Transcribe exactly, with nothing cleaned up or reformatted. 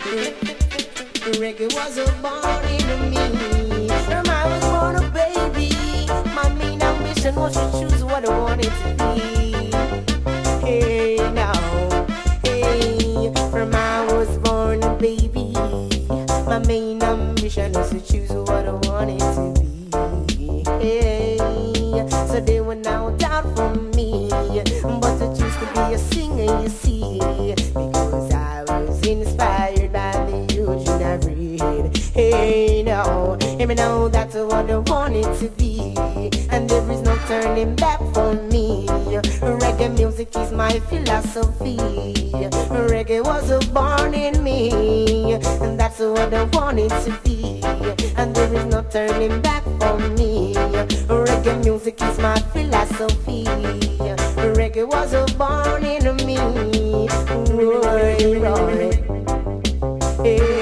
Reggae was born in me. From I was born a baby. My main ambition was to choose what I wanted to be. Hey now, hey. From I was born a baby. My main ambition was to choose what I wanted to be. Hey. So they were no doubt from me, but I choose to be a singer, you see, because I was inspired by the Eugene I read. Hey now, hear me know that's what I wanted to be, and there is no turning back for me. Reggae music is my philosophy. Reggae was born in me, and that's what I wanted to be, and there is no turning back for me. Reggae music is my philosophy. Reggae was born in me. Right, right. Hey.